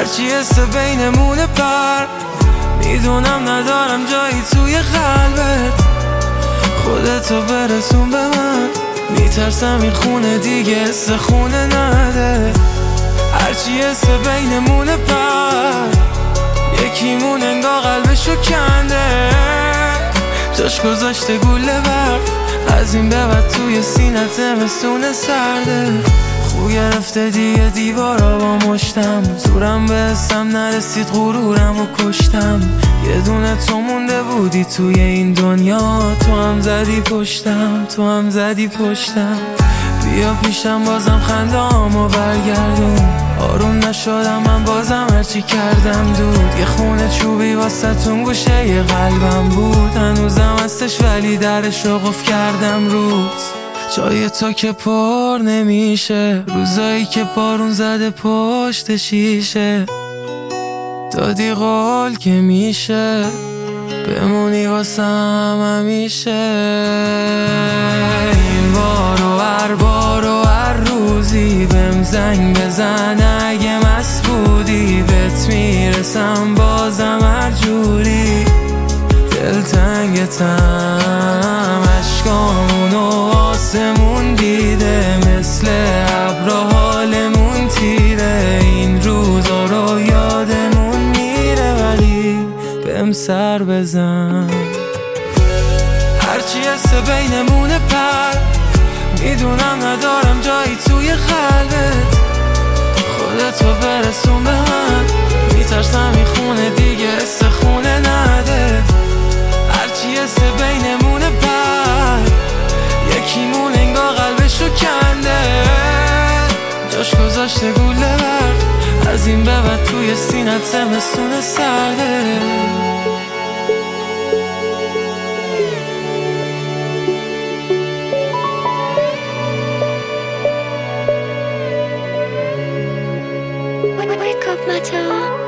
هرچی حس بینمونه پر میدونم ندارم جایی توی قلبت. خودتو برسون به من، میترسم این خونه دیگه حس خونه نده. هرچی حس بینمونه پر یکیمون انگار قلبشو کنده، جاش گذاشته گوله برف. از این به بعد توی سینه زمستون سرده. خو گرفته دیگه دیوارا با مشتم، زورم به حسم نرسید غرورم و کشتم. یه دونه تو مونده بودی توی این دنیا، تو هم زدی پشتم، تو هم زدی پشتم. بیا پیشم بازم خنده‌امو برگردون. آروم نشدم من بازم هرچی کردم دود. یه خونه چوبی واسه گوشه یه قلبم بود، هنوزم هستش ولی درشو قفل کردم روت. جای تو که پر نمیشه، روزایی که بارون زده پشت شیشه. دادی قول که میشه بمونی واسم همیشه. این بار و هر بار و هر روزی بهم زنگ بزن اگه مست بودی، بهت میرسم بازم هر جوری. دلتنگتم عشقامونو آسمون دیده، مثل ابرا حالمون تیره. این روزا رو یادمون میره ولی بهم سر بزن. هرچی حس بینمونه پر میدونم ندارم جایی توی قلبت. خودتو برسون به من، میترسم این خونه دیگه حس خونه نده. هرچی حس بینمونه پر یکیمون انگار قلبشو کنده، جاش گذاشته گوله برف. از این به بعد توی سینه زمستون سرده. Wake up, my town.